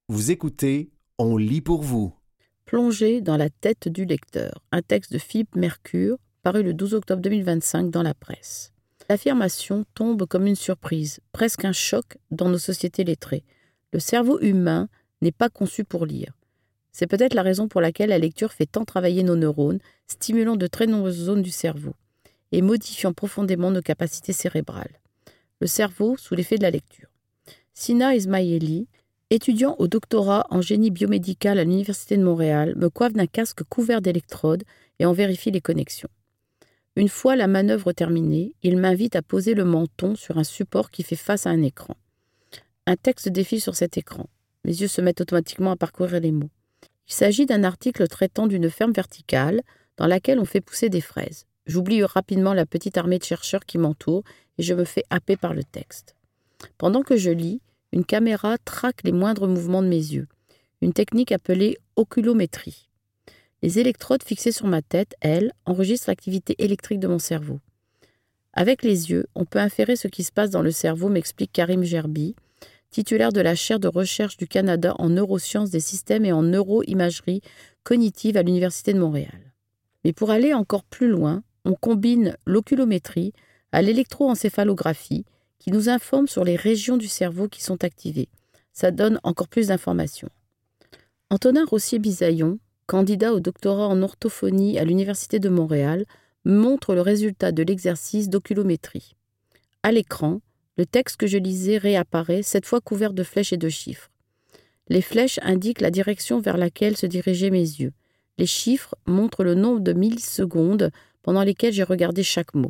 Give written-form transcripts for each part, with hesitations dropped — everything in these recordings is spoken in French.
Vous écoutez, on lit pour vous. Plongée dans la tête du lecteur, un texte de Philippe Mercure, paru le 12 octobre 2025 dans la presse. L'affirmation tombe comme une surprise, presque un choc dans nos sociétés lettrées. Le cerveau humain n'est pas conçu pour lire. C'est peut-être la raison pour laquelle la lecture fait tant travailler nos neurones, stimulant de très nombreuses zones du cerveau et modifiant profondément nos capacités cérébrales. Le cerveau sous l'effet de la lecture. Sina Ismaili, étudiant au doctorat en génie biomédical à l'Université de Montréal, me coiffe d'un casque couvert d'électrodes et en vérifie les connexions. Une fois la manœuvre terminée, il m'invite à poser le menton sur un support qui fait face à un écran. Un texte défile sur cet écran. Mes yeux se mettent automatiquement à parcourir les mots. Il s'agit d'un article traitant d'une ferme verticale dans laquelle on fait pousser des fraises. J'oublie rapidement la petite armée de chercheurs qui m'entoure et je me fais happer par le texte. Pendant que je lis, une caméra traque les moindres mouvements de mes yeux, une technique appelée oculométrie. Les électrodes fixées sur ma tête, elles, enregistrent l'activité électrique de mon cerveau. Avec les yeux, on peut inférer ce qui se passe dans le cerveau, m'explique Karim Gerbi, titulaire de la chaire de recherche du Canada en neurosciences des systèmes et en neuroimagerie cognitive à l'Université de Montréal. Mais pour aller encore plus loin, on combine l'oculométrie à l'électroencéphalographie qui nous informe sur les régions du cerveau qui sont activées. Ça donne encore plus d'informations. Antonin Rossier-Bisaillon, candidat au doctorat en orthophonie à l'Université de Montréal, montre le résultat de l'exercice d'oculométrie. À l'écran, le texte que je lisais réapparaît, cette fois couvert de flèches et de chiffres. Les flèches indiquent la direction vers laquelle se dirigeaient mes yeux. Les chiffres montrent le nombre de millisecondes pendant lesquelles j'ai regardé chaque mot.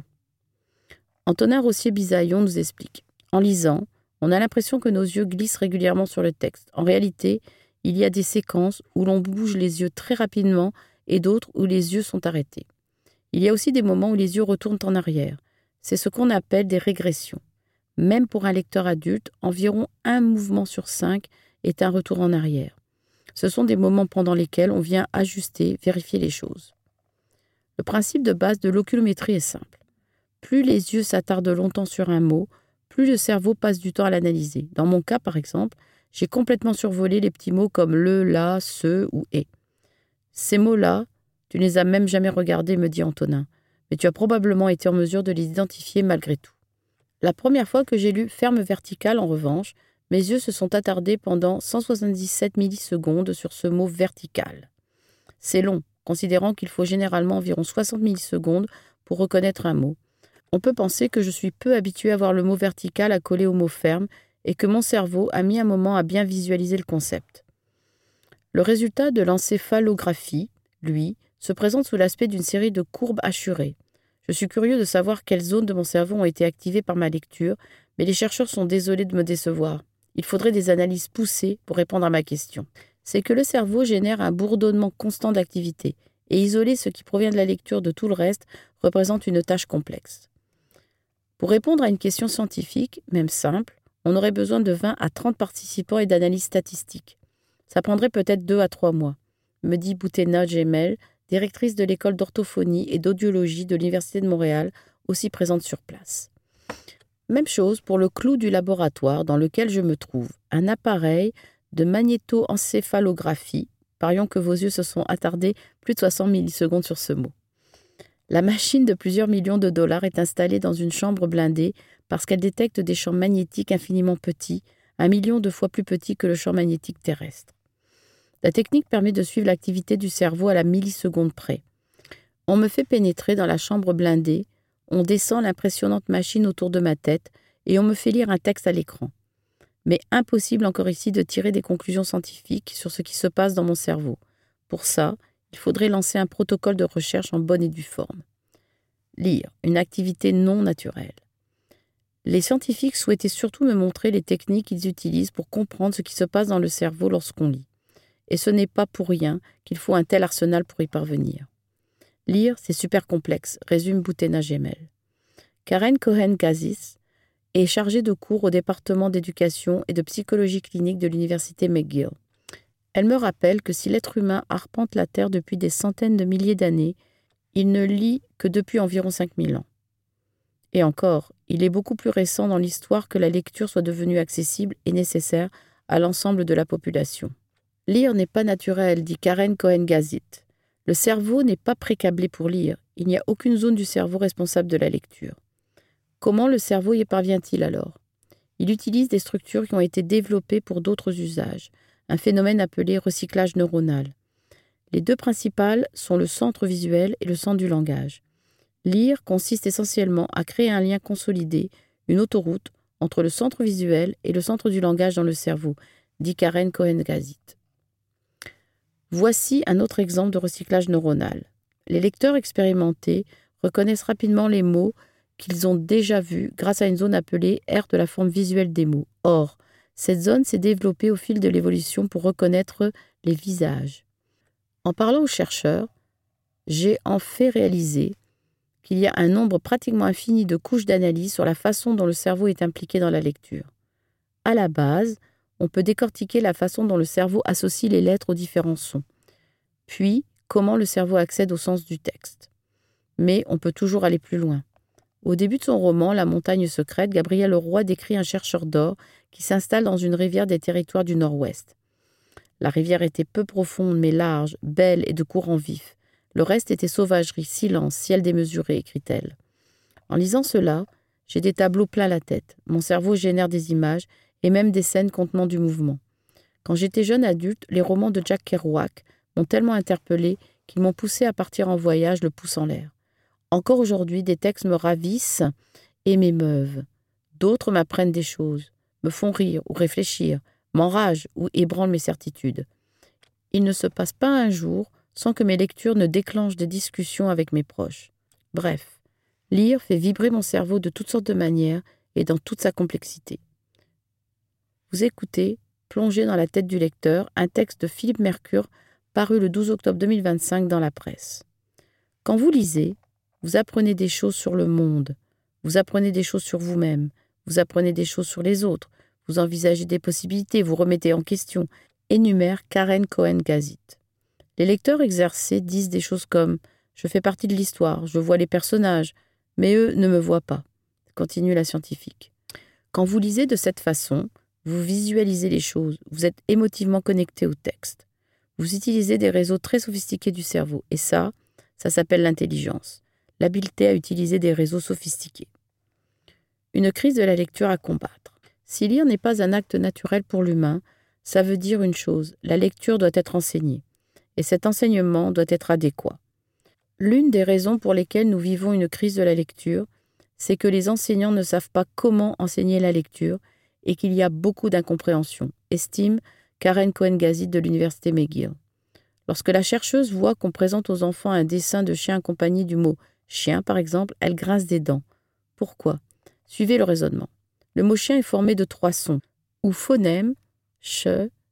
Antonin Rossier-Bisaillon nous explique. En lisant, on a l'impression que nos yeux glissent régulièrement sur le texte. En réalité, il y a des séquences où l'on bouge les yeux très rapidement et d'autres où les yeux sont arrêtés. Il y a aussi des moments où les yeux retournent en arrière. C'est ce qu'on appelle des régressions. Même pour un lecteur adulte, environ 1 mouvement sur 5 est un retour en arrière. Ce sont des moments pendant lesquels on vient ajuster, vérifier les choses. Le principe de base de l'oculométrie est simple. Plus les yeux s'attardent longtemps sur un mot, plus le cerveau passe du temps à l'analyser. Dans mon cas, par exemple, j'ai complètement survolé les petits mots comme le, la, ce ou et. Ces mots-là, tu ne les as même jamais regardés, me dit Antonin, mais tu as probablement été en mesure de les identifier malgré tout. La première fois que j'ai lu Ferme verticale, en revanche, mes yeux se sont attardés pendant 177 millisecondes sur ce mot vertical. C'est long, considérant qu'il faut généralement environ 60 millisecondes pour reconnaître un mot. On peut penser que je suis peu habituée à voir le mot vertical accolé au mot ferme et que mon cerveau a mis un moment à bien visualiser le concept. Le résultat de l'encéphalographie, lui, se présente sous l'aspect d'une série de courbes hachurées. Je suis curieux de savoir quelles zones de mon cerveau ont été activées par ma lecture, mais les chercheurs sont désolés de me décevoir. Il faudrait des analyses poussées pour répondre à ma question. C'est que le cerveau génère un bourdonnement constant d'activité, et isoler ce qui provient de la lecture de tout le reste représente une tâche complexe. Pour répondre à une question scientifique, même simple, on aurait besoin de 20 à 30 participants et d'analyses statistiques. Ça prendrait peut-être 2 à 3 mois, me dit Boutena Djemel, directrice de l'école d'orthophonie et d'audiologie de l'Université de Montréal, aussi présente sur place. Même chose pour le clou du laboratoire dans lequel je me trouve, un appareil de magnétoencéphalographie, parions que vos yeux se sont attardés plus de 60 millisecondes sur ce mot. La machine de plusieurs millions de dollars est installée dans une chambre blindée parce qu'elle détecte des champs magnétiques infiniment petits, 1 million de fois plus petits que le champ magnétique terrestre. La technique permet de suivre l'activité du cerveau à la milliseconde près. On me fait pénétrer dans la chambre blindée, on descend l'impressionnante machine autour de ma tête et on me fait lire un texte à l'écran. Mais impossible encore ici de tirer des conclusions scientifiques sur ce qui se passe dans mon cerveau. Pour ça, il faudrait lancer un protocole de recherche en bonne et due forme. Lire, une activité non naturelle. Les scientifiques souhaitaient surtout me montrer les techniques qu'ils utilisent pour comprendre ce qui se passe dans le cerveau lorsqu'on lit. Et ce n'est pas pour rien qu'il faut un tel arsenal pour y parvenir. Lire, c'est super complexe, résume Boutena Djemel. Karen Cohen-Kazis est chargée de cours au département d'éducation et de psychologie clinique de l'université McGill. Elle me rappelle que si l'être humain arpente la Terre depuis des centaines de milliers d'années, il ne lit que depuis environ 5000 ans. Et encore, il est beaucoup plus récent dans l'histoire que la lecture soit devenue accessible et nécessaire à l'ensemble de la population. Lire n'est pas naturel, dit Karen Cohen-Gazit. Le cerveau n'est pas précablé pour lire. Il n'y a aucune zone du cerveau responsable de la lecture. Comment le cerveau y parvient-il alors ? Il utilise des structures qui ont été développées pour d'autres usages, un phénomène appelé recyclage neuronal. Les deux principales sont le centre visuel et le centre du langage. Lire consiste essentiellement à créer un lien consolidé, une autoroute, entre le centre visuel et le centre du langage dans le cerveau, dit Karen Cohen-Gazit. Voici un autre exemple de recyclage neuronal. Les lecteurs expérimentés reconnaissent rapidement les mots qu'ils ont déjà vus grâce à une zone appelée aire de la forme visuelle des mots. Or, cette zone s'est développée au fil de l'évolution pour reconnaître les visages. En parlant aux chercheurs, j'ai en fait réalisé qu'il y a un nombre pratiquement infini de couches d'analyse sur la façon dont le cerveau est impliqué dans la lecture. À la base, on peut décortiquer la façon dont le cerveau associe les lettres aux différents sons, puis comment le cerveau accède au sens du texte. Mais on peut toujours aller plus loin. Au début de son roman « La montagne secrète », Gabriel Leroy décrit un chercheur d'or qui s'installe dans une rivière des territoires du Nord-Ouest. La rivière était peu profonde mais large, belle et de courant vif. Le reste était sauvagerie, silence, ciel démesuré, écrit-elle. En lisant cela, j'ai des tableaux plein la tête. Mon cerveau génère des images et même des scènes contenant du mouvement. Quand j'étais jeune adulte, les romans de Jack Kerouac m'ont tellement interpellée qu'ils m'ont poussé à partir en voyage le pouce en l'air. Encore aujourd'hui, des textes me ravissent et m'émeuvent. D'autres m'apprennent des choses, me font rire ou réfléchir, m'enragent ou ébranlent mes certitudes. Il ne se passe pas un jour sans que mes lectures ne déclenchent des discussions avec mes proches. Bref, lire fait vibrer mon cerveau de toutes sortes de manières et dans toute sa complexité. Vous écoutez Plongé dans la tête du lecteur, un texte de Philippe Mercure paru le 12 octobre 2025 dans la presse. Quand vous lisez, vous apprenez des choses sur le monde, vous apprenez des choses sur vous-même, vous apprenez des choses sur les autres, vous envisagez des possibilités, vous remettez en question, énumère Karen Cohen-Gazit. Les lecteurs exercés disent des choses comme « Je fais partie de l'histoire, je vois les personnages, mais eux ne me voient pas », continue la scientifique. Quand vous lisez de cette façon, vous visualisez les choses, vous êtes émotivement connecté au texte. Vous utilisez des réseaux très sophistiqués du cerveau, et ça s'appelle l'intelligence, l'habileté à utiliser des réseaux sophistiqués. Une crise de la lecture à combattre. Si lire n'est pas un acte naturel pour l'humain, ça veut dire une chose, la lecture doit être enseignée. Et cet enseignement doit être adéquat. L'une des raisons pour lesquelles nous vivons une crise de la lecture, c'est que les enseignants ne savent pas comment enseigner la lecture et qu'il y a beaucoup d'incompréhension, estime Karen Cohen-Gazit de l'université McGill. Lorsque la chercheuse voit qu'on présente aux enfants un dessin de chien accompagné du mot « chien » par exemple, elle grince des dents. Pourquoi ? Suivez le raisonnement. Le mot « chien » est formé de 3 sons, ou phonèmes, ch,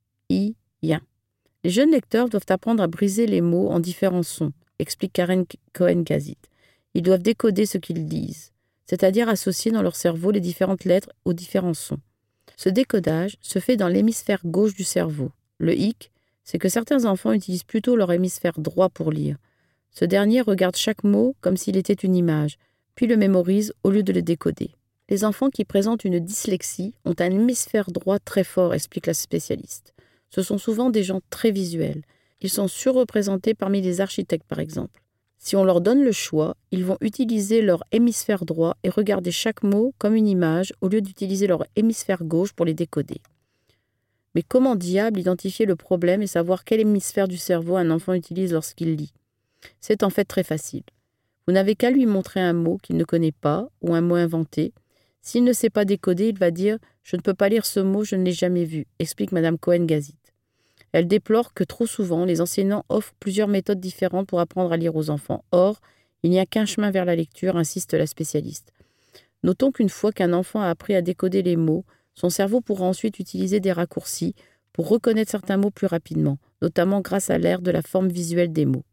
i, yin. Les jeunes lecteurs doivent apprendre à briser les mots en différents sons, explique Karen Cohen-Gazit. Ils doivent décoder ce qu'ils disent, c'est-à-dire associer dans leur cerveau les différentes lettres aux différents sons. Ce décodage se fait dans l'hémisphère gauche du cerveau. Le hic, c'est que certains enfants utilisent plutôt leur hémisphère droit pour lire. Ce dernier regarde chaque mot comme s'il était une image, puis le mémorise au lieu de le décoder. Les enfants qui présentent une dyslexie ont un hémisphère droit très fort, explique la spécialiste. Ce sont souvent des gens très visuels. Ils sont surreprésentés parmi les architectes, par exemple. Si on leur donne le choix, ils vont utiliser leur hémisphère droit et regarder chaque mot comme une image au lieu d'utiliser leur hémisphère gauche pour les décoder. Mais comment diable identifier le problème et savoir quel hémisphère du cerveau un enfant utilise lorsqu'il lit ? C'est en fait très facile. Vous n'avez qu'à lui montrer un mot qu'il ne connaît pas ou un mot inventé. S'il ne sait pas décoder, il va dire « Je ne peux pas lire ce mot, je ne l'ai jamais vu », explique Mme Cohen-Gazit. Elle déplore que trop souvent, les enseignants offrent plusieurs méthodes différentes pour apprendre à lire aux enfants. Or, il n'y a qu'un chemin vers la lecture, insiste la spécialiste. Notons qu'une fois qu'un enfant a appris à décoder les mots, son cerveau pourra ensuite utiliser des raccourcis pour reconnaître certains mots plus rapidement, notamment grâce à l'aire de la forme visuelle des mots.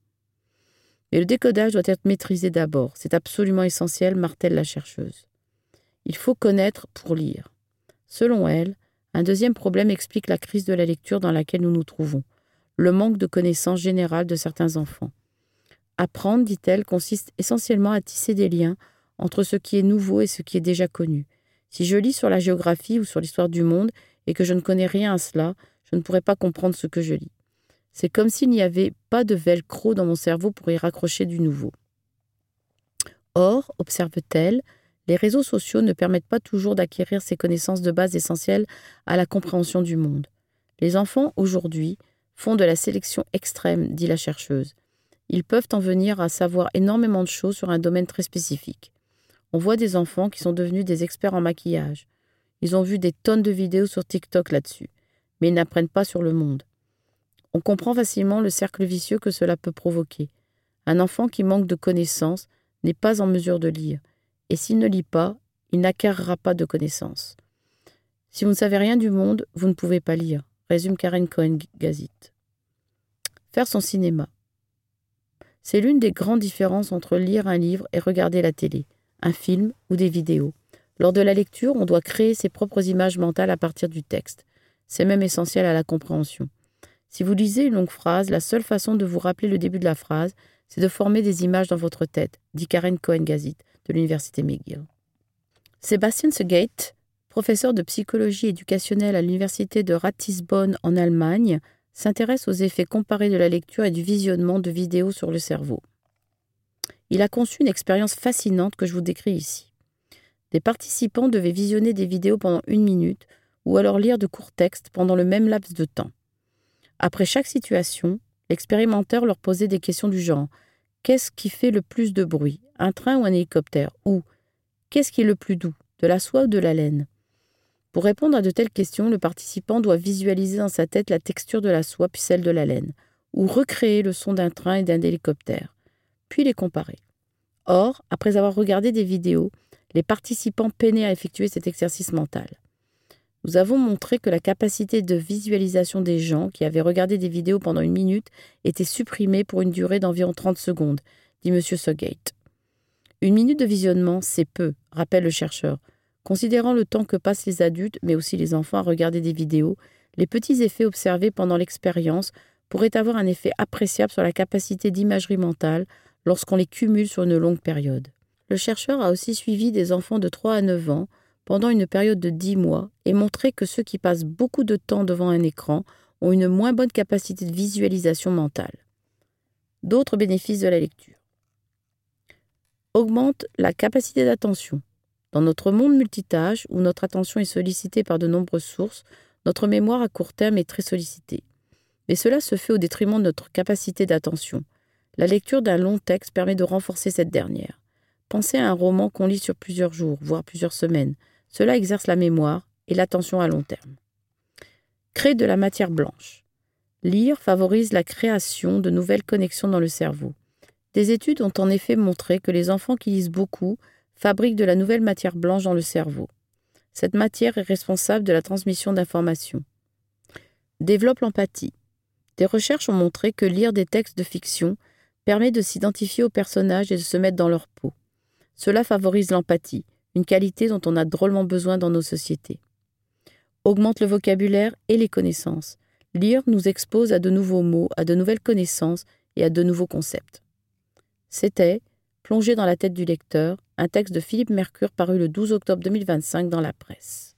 Mais le décodage doit être maîtrisé d'abord. C'est absolument essentiel, martèle la chercheuse. Il faut connaître pour lire. Selon elle, un deuxième problème explique la crise de la lecture dans laquelle nous nous trouvons, le manque de connaissances générales de certains enfants. Apprendre, dit-elle, consiste essentiellement à tisser des liens entre ce qui est nouveau et ce qui est déjà connu. Si je lis sur la géographie ou sur l'histoire du monde et que je ne connais rien à cela, je ne pourrais pas comprendre ce que je lis. C'est comme s'il n'y avait pas de velcro dans mon cerveau pour y raccrocher du nouveau. Or, observe-t-elle, les réseaux sociaux ne permettent pas toujours d'acquérir ces connaissances de base essentielles à la compréhension du monde. Les enfants, aujourd'hui, font de la sélection extrême, dit la chercheuse. Ils peuvent en venir à savoir énormément de choses sur un domaine très spécifique. On voit des enfants qui sont devenus des experts en maquillage. Ils ont vu des tonnes de vidéos sur TikTok là-dessus, mais ils n'apprennent pas sur le monde. On comprend facilement le cercle vicieux que cela peut provoquer. Un enfant qui manque de connaissances n'est pas en mesure de lire, et s'il ne lit pas, il n'acquérera pas de connaissances. Si vous ne savez rien du monde, vous ne pouvez pas lire, résume Karen Cohen-Gazit. Faire son cinéma. C'est l'une des grandes différences entre lire un livre et regarder la télé, un film ou des vidéos. Lors de la lecture, on doit créer ses propres images mentales à partir du texte. C'est même essentiel à la compréhension. Si vous lisez une longue phrase, la seule façon de vous rappeler le début de la phrase, c'est de former des images dans votre tête, dit Karen Cohen-Gazit de l'Université McGill. Sebastian Segate, professeur de psychologie éducationnelle à l'Université de Ratisbonne en Allemagne, s'intéresse aux effets comparés de la lecture et du visionnement de vidéos sur le cerveau. Il a conçu une expérience fascinante que je vous décris ici. Des participants devaient visionner des vidéos pendant 1 minute ou alors lire de courts textes pendant le même laps de temps. Après chaque situation, l'expérimentateur leur posait des questions du genre « Qu'est-ce qui fait le plus de bruit, un train ou un hélicoptère ?» ou « Qu'est-ce qui est le plus doux, de la soie ou de la laine ?» Pour répondre à de telles questions, le participant doit visualiser dans sa tête la texture de la soie puis celle de la laine, ou recréer le son d'un train et d'un hélicoptère, puis les comparer. Or, après avoir regardé des vidéos, les participants peinaient à effectuer cet exercice mental. Nous avons montré que la capacité de visualisation des gens qui avaient regardé des vidéos pendant 1 minute était supprimée pour une durée d'environ 30 secondes, dit M. Segate. 1 minute de visionnement, c'est peu, rappelle le chercheur. Considérant le temps que passent les adultes, mais aussi les enfants à regarder des vidéos, les petits effets observés pendant l'expérience pourraient avoir un effet appréciable sur la capacité d'imagerie mentale lorsqu'on les cumule sur une longue période. Le chercheur a aussi suivi des enfants de 3 à 9 ans pendant une période de 10 mois et montré que ceux qui passent beaucoup de temps devant un écran ont une moins bonne capacité de visualisation mentale. D'autres bénéfices de la lecture. Augmente la capacité d'attention. Dans notre monde multitâche, où notre attention est sollicitée par de nombreuses sources, notre mémoire à court terme est très sollicitée. Mais cela se fait au détriment de notre capacité d'attention. La lecture d'un long texte permet de renforcer cette dernière. Pensez à un roman qu'on lit sur plusieurs jours, voire plusieurs semaines. Cela exerce la mémoire et l'attention à long terme. Créer de la matière blanche. Lire favorise la création de nouvelles connexions dans le cerveau. Des études ont en effet montré que les enfants qui lisent beaucoup fabriquent de la nouvelle matière blanche dans le cerveau. Cette matière est responsable de la transmission d'informations. Développe l'empathie. Des recherches ont montré que lire des textes de fiction permet de s'identifier aux personnages et de se mettre dans leur peau. Cela favorise l'empathie, une qualité dont on a drôlement besoin dans nos sociétés. Augmente le vocabulaire et les connaissances. Lire nous expose à de nouveaux mots, à de nouvelles connaissances et à de nouveaux concepts. C'était Plongé dans la tête du lecteur, un texte de Philippe Mercure paru le 12 octobre 2025 dans la presse.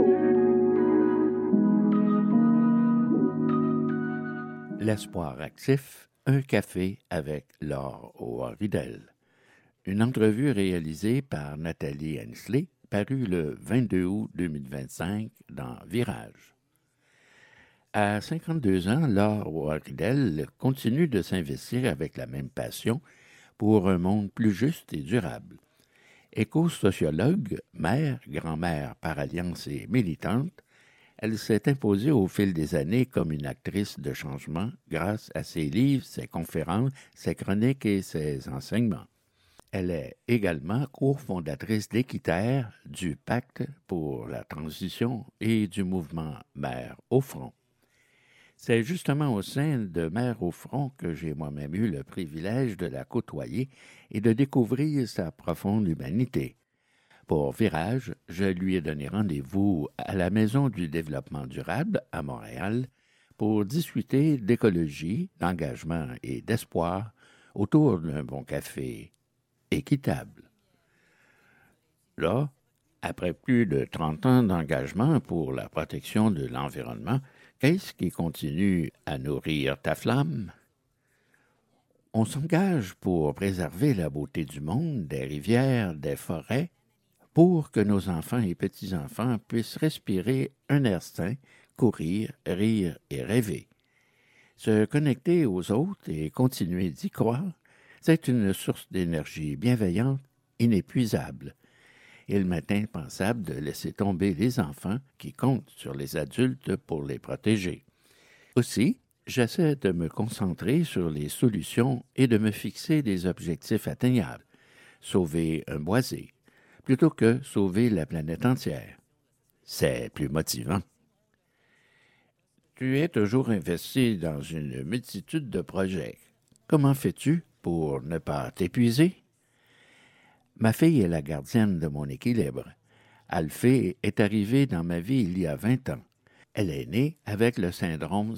L'espoir actif, un café avec Laure O'Ridel. Une entrevue réalisée par Nathalie Hensley, parue le 22 août 2025 dans Virage. À 52 ans, Laure O'Ridel continue de s'investir avec la même passion pour un monde plus juste et durable. Éco-sociologue, mère, grand-mère par alliance et militante, elle s'est imposée au fil des années comme une actrice de changement grâce à ses livres, ses conférences, ses chroniques et ses enseignements. Elle est également cofondatrice d'Équiterre, du Pacte pour la transition et du mouvement Mères au front. C'est justement au sein de Mères au front que j'ai moi-même eu le privilège de la côtoyer et de découvrir sa profonde humanité. Pour Virage, je lui ai donné rendez-vous à la Maison du développement durable à Montréal pour discuter d'écologie, d'engagement et d'espoir autour d'un bon café équitable. Là, Après plus de 30 ans d'engagement pour la protection de l'environnement, qu'est-ce qui continue à nourrir ta flamme? On s'engage pour préserver la beauté du monde, des rivières, des forêts, pour que nos enfants et petits-enfants puissent respirer un air sain, courir, rire et rêver. Se connecter aux autres et continuer d'y croire, c'est une source d'énergie bienveillante, inépuisable. Il m'est impensable de laisser tomber les enfants qui comptent sur les adultes pour les protéger. Aussi, j'essaie de me concentrer sur les solutions et de me fixer des objectifs atteignables. Sauver un boisé, plutôt que sauver la planète entière. C'est plus motivant. Tu es toujours investi dans une multitude de projets. Comment fais-tu pour ne pas t'épuiser? Ma fille est la gardienne de mon équilibre. Alphée est arrivée dans ma vie il y a 20 ans. Elle est née avec le syndrome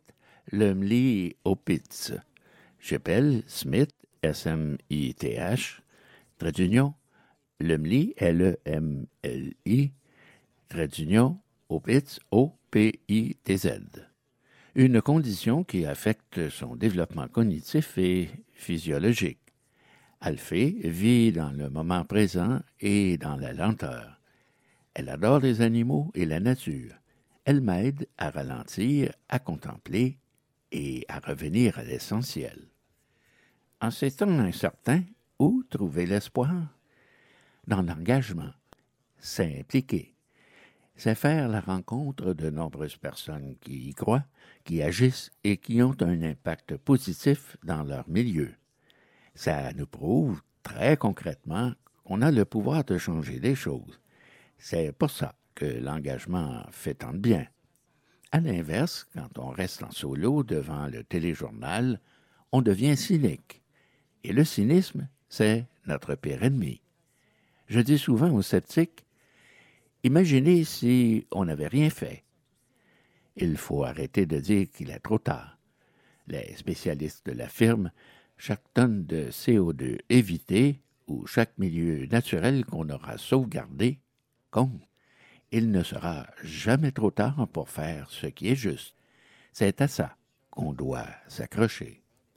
Smith-Lemli-Opitz. J'appelle Smith, S-M-I-T-H, trait d'union, Lemli, L-E-M-L-I, trait d'union, Opitz, O-P-I-T-Z. Une condition qui affecte son développement cognitif et physiologique. Alphée vit dans le moment présent et dans la lenteur. Elle adore les animaux et la nature. Elle m'aide à ralentir, à contempler et à revenir à l'essentiel. En ces temps incertains, où trouver l'espoir? Dans l'engagement. S'impliquer. C'est faire la rencontre de nombreuses personnes qui y croient, qui agissent et qui ont un impact positif dans leur milieu. Ça nous prouve très concrètement qu'on a le pouvoir de changer les choses. C'est pour ça que l'engagement fait tant de bien. À l'inverse, quand on reste en solo devant le téléjournal, on devient cynique. Et le cynisme, c'est notre pire ennemi. Je dis souvent aux sceptiques, imaginez si on n'avait rien fait. Il faut arrêter de dire qu'il est trop tard. Les spécialistes l'affirment, chaque tonne de CO2 évitée ou chaque milieu naturel qu'on aura sauvegardé compte. Il ne sera jamais trop tard pour faire ce qui est juste. C'est à ça qu'on doit s'accrocher.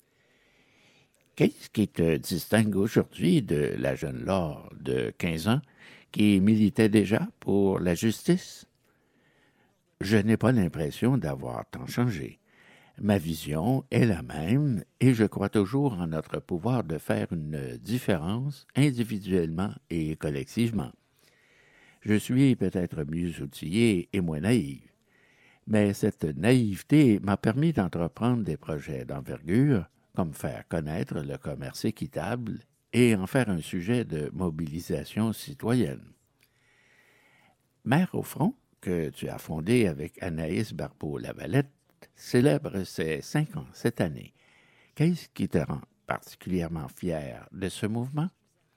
Qu'est-ce qui te distingue aujourd'hui de la jeune Laure de 15 ans qui militait déjà pour la justice? Je n'ai pas l'impression d'avoir tant changé. Ma vision est la même et je crois toujours en notre pouvoir de faire une différence individuellement et collectivement. Je suis peut-être mieux outillé et moins naïf, mais cette naïveté m'a permis d'entreprendre des projets d'envergure, comme faire connaître le commerce équitable et en faire un sujet de mobilisation citoyenne. Mère au front, que tu as fondé avec Anaïs Barbeau-Lavalette, célèbre ses 5 ans cette année. Qu'est-ce qui te rend particulièrement fier de ce mouvement?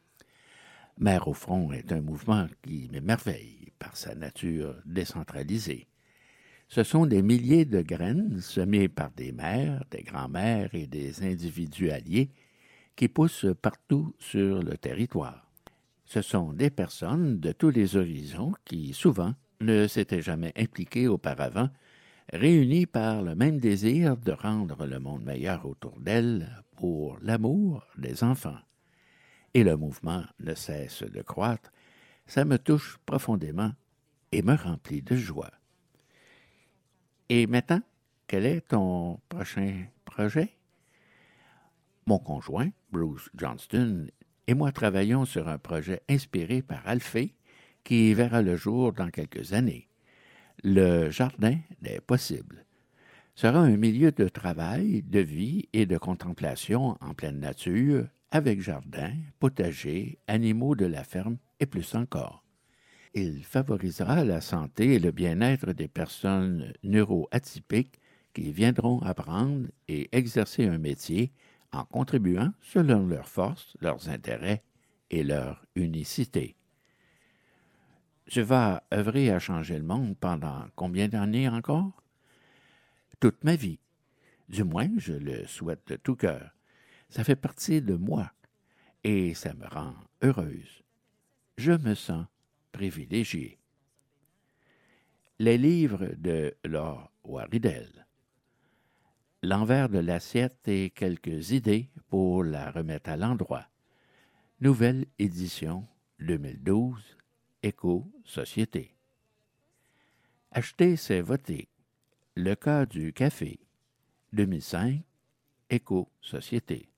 Mère au front est un mouvement qui m'émerveille par sa nature décentralisée. Ce sont des milliers de graines semées par des mères, des grands-mères et des individus alliés qui poussent partout sur le territoire. Ce sont des personnes de tous les horizons qui, souvent, ne s'étaient jamais impliquées auparavant, réunies par le même désir de rendre le monde meilleur autour d'elles pour l'amour des enfants. Et le mouvement ne cesse de croître, ça me touche profondément et me remplit de joie. Et maintenant, quel est ton prochain projet? Mon conjoint, Bruce Johnston, et moi travaillons sur un projet inspiré par Alphée qui verra le jour dans quelques années. Le Jardin des possibles sera un milieu de travail, de vie et de contemplation en pleine nature, avec jardin, potager, animaux de la ferme et plus encore. Il favorisera la santé et le bien-être des personnes neuroatypiques qui viendront apprendre et exercer un métier en contribuant selon leurs forces, leurs intérêts et leur unicité. Tu vas œuvrer à changer le monde pendant combien d'années encore? Toute ma vie. Du moins, je le souhaite de tout cœur. Ça fait partie de moi et ça me rend heureuse. Je me sens privilégiés. Les livres de Laure Waridel. L'envers de l'assiette et quelques idées pour la remettre à l'endroit. Nouvelle édition 2012, Éco-Société. Acheter, c'est voter. Le cas du café, 2005, Éco-Société.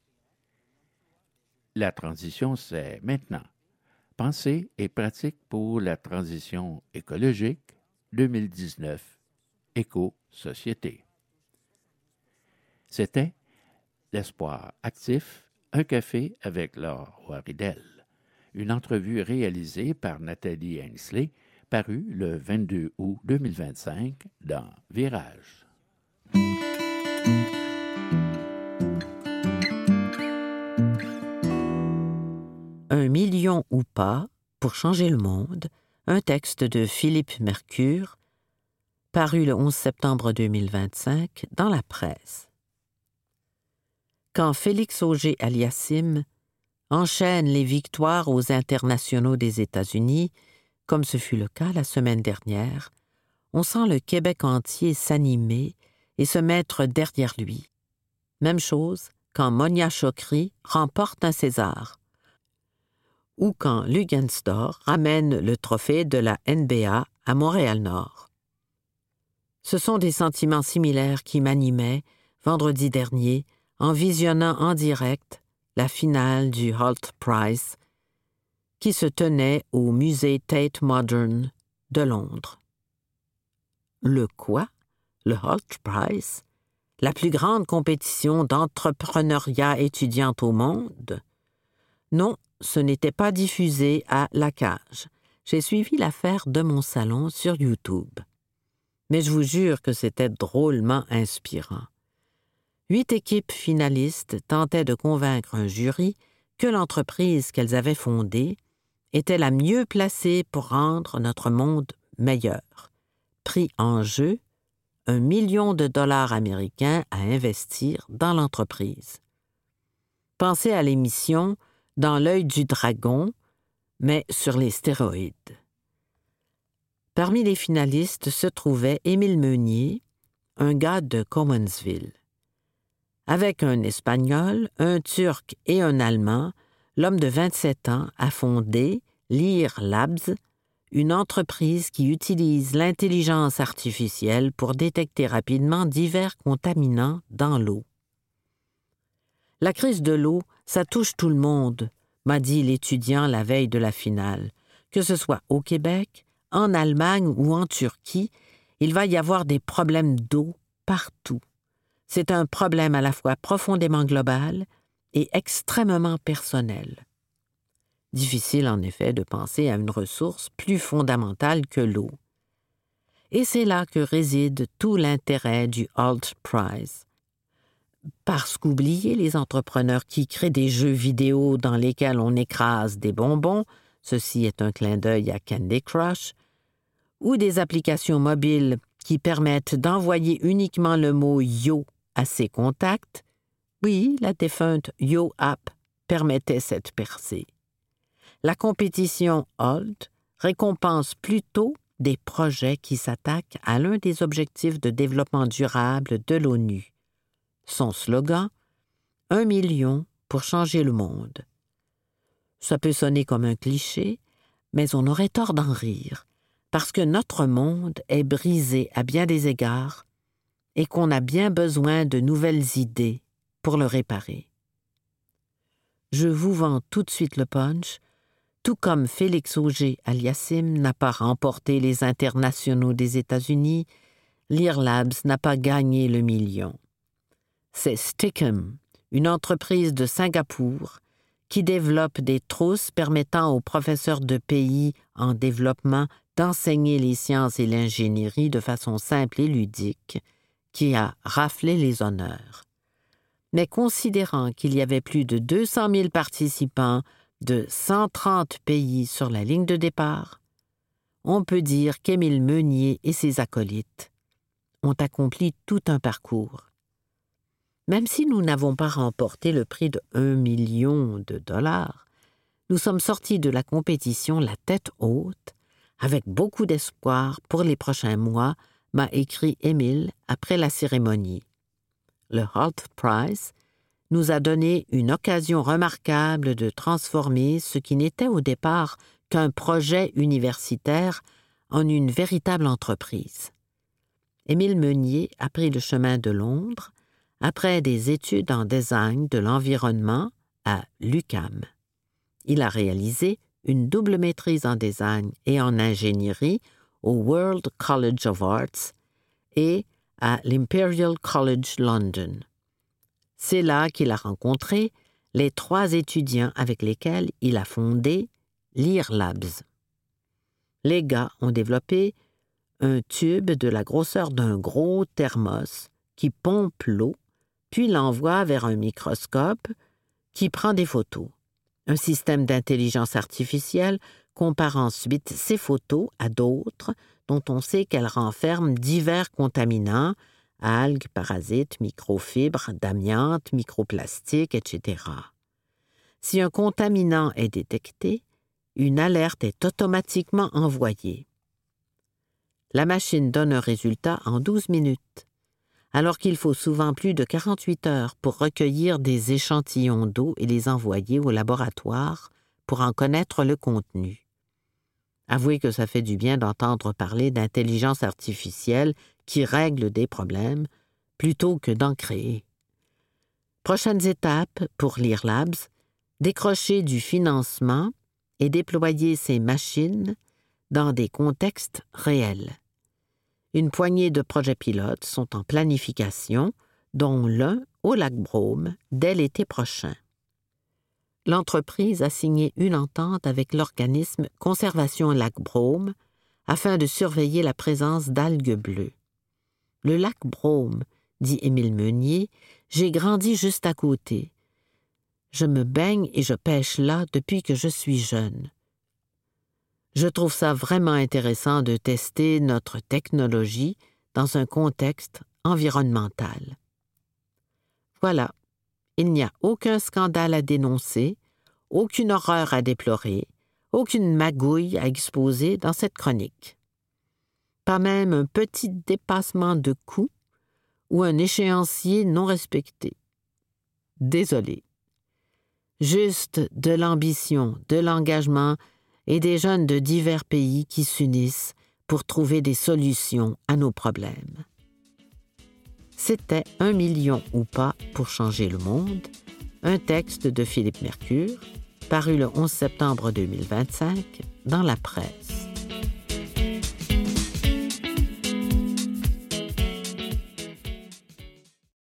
La transition, c'est maintenant. Pensée et pratique pour la transition écologique, 2019, Éco-Société. C'était L'Espoir actif, un café avec Laure Waridel. Une entrevue réalisée par Nathalie Ainsley, parue le 22 août 2025 dans Virage. Un million ou pas pour changer le monde, un texte de Philippe Mercure, paru le 11 septembre 2025 dans la presse. Quand Félix Auger-Aliassime enchaîne les victoires aux internationaux des États-Unis, comme ce fut le cas la semaine dernière, on sent le Québec entier s'animer et se mettre derrière lui. Même chose quand Monia Chokri remporte un César, ou quand Luguensdorf ramène le trophée de la NBA à Montréal-Nord. Ce sont des sentiments similaires qui m'animaient vendredi dernier en visionnant en direct la finale du Holt Prize qui se tenait au musée Tate Modern de Londres. Le quoi? Le Holt Prize? La plus grande compétition d'entrepreneuriat étudiant au monde? Non, ce n'était pas diffusé à La Cage. J'ai suivi l'affaire de mon salon sur YouTube. Mais je vous jure que c'était drôlement inspirant. 8 équipes finalistes tentaient de convaincre un jury que l'entreprise qu'elles avaient fondée était la mieux placée pour rendre notre monde meilleur. Prix en jeu, $1 million américains à investir dans l'entreprise. Pensez à l'émission Dans l'œil du dragon, mais sur les stéroïdes. Parmi les finalistes se trouvait Émile Meunier, un gars de Cowansville. Avec un Espagnol, un Turc et un Allemand, l'homme de 27 ans a fondé Lear Labs, une entreprise qui utilise l'intelligence artificielle pour détecter rapidement divers contaminants dans l'eau. La crise de l'eau, ça touche tout le monde, m'a dit l'étudiant la veille de la finale. Que ce soit au Québec, en Allemagne ou en Turquie, il va y avoir des problèmes d'eau partout. C'est un problème à la fois profondément global et extrêmement personnel. Difficile en effet de penser à une ressource plus fondamentale que l'eau. Et c'est là que réside tout l'intérêt du Holt Prize. Parce qu'oubliez les entrepreneurs qui créent des jeux vidéo dans lesquels on écrase des bonbons, ceci est un clin d'œil à Candy Crush, ou des applications mobiles qui permettent d'envoyer uniquement le mot « Yo » à ses contacts, oui, la défunte Yo App permettait cette percée. La compétition Holt récompense plutôt des projets qui s'attaquent à l'un des objectifs de développement durable de l'ONU. Son slogan, 1 million pour changer le monde. Ça peut sonner comme un cliché, mais on aurait tort d'en rire, parce que notre monde est brisé à bien des égards et qu'on a bien besoin de nouvelles idées pour le réparer. Je vous vends tout de suite le punch, tout comme Félix Auger-Aliassime n'a pas remporté les internationaux des États-Unis, Lear Labs n'a pas gagné le million. C'est Stickum, une entreprise de Singapour, qui développe des trousses permettant aux professeurs de pays en développement d'enseigner les sciences et l'ingénierie de façon simple et ludique, qui a raflé les honneurs. Mais considérant qu'il y avait plus de 200 000 participants de 130 pays sur la ligne de départ, on peut dire qu'Émile Meunier et ses acolytes ont accompli tout un parcours. Même si nous n'avons pas remporté le prix de $1 million, nous sommes sortis de la compétition la tête haute Avec beaucoup d'espoir pour les prochains mois, m'a écrit Émile après la cérémonie. Le Holt Prize nous a donné une occasion remarquable de transformer ce qui n'était au départ qu'un projet universitaire en une véritable entreprise. Émile Meunier a pris le chemin de Londres après des études en design de l'environnement à l'UQAM. Il a réalisé une double maîtrise en design et en ingénierie au World College of Arts et à l'Imperial College London. C'est là qu'il a rencontré les 3 étudiants avec lesquels il a fondé Lear Labs. Les gars ont développé un tube de la grosseur d'un gros thermos qui pompe l'eau, puis l'envoie vers un microscope qui prend des photos. Un système d'intelligence artificielle compare ensuite ces photos à d'autres dont on sait qu'elles renferment divers contaminants, algues, parasites, microfibres, d'amiante, microplastiques, etc. Si un contaminant est détecté, une alerte est automatiquement envoyée. La machine donne un résultat en 12 minutes, alors qu'il faut souvent plus de 48 heures pour recueillir des échantillons d'eau et les envoyer au laboratoire pour en connaître le contenu. Avouez que ça fait du bien d'entendre parler d'intelligence artificielle qui règle des problèmes plutôt que d'en créer. Prochaines étapes pour Lear Labs, décrocher du financement et déployer ces machines dans des contextes réels. Une poignée de projets pilotes sont en planification, dont l'un au lac Brome dès l'été prochain. L'entreprise a signé une entente avec l'organisme Conservation Lac Brome afin de surveiller la présence d'algues bleues. Le lac Brome, dit Émile Meunier, j'ai grandi juste à côté. Je me baigne et je pêche là depuis que je suis jeune. Je trouve ça vraiment intéressant de tester notre technologie dans un contexte environnemental. Voilà, il n'y a aucun scandale à dénoncer, aucune horreur à déplorer, aucune magouille à exposer dans cette chronique. Pas même un petit dépassement de coût ou un échéancier non respecté. Désolé. Juste de l'ambition, de l'engagement et des jeunes de divers pays qui s'unissent pour trouver des solutions à nos problèmes. C'était 1 million ou pas pour changer le monde, un texte de Philippe Mercure, paru le 11 septembre 2025 dans la presse.